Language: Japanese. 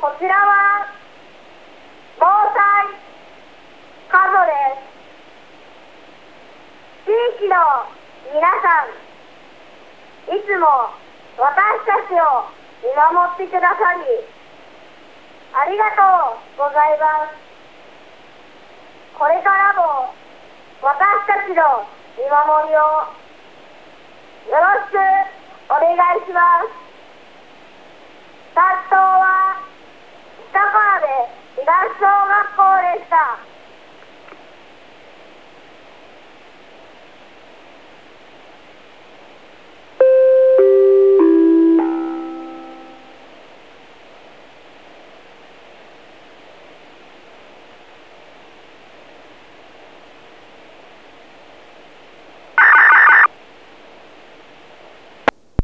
こちらは防災カードです。地域の皆さん、いつも私たちを見守ってくださりありがとうございます。これからも私たちの見守りをよろしくお願いします。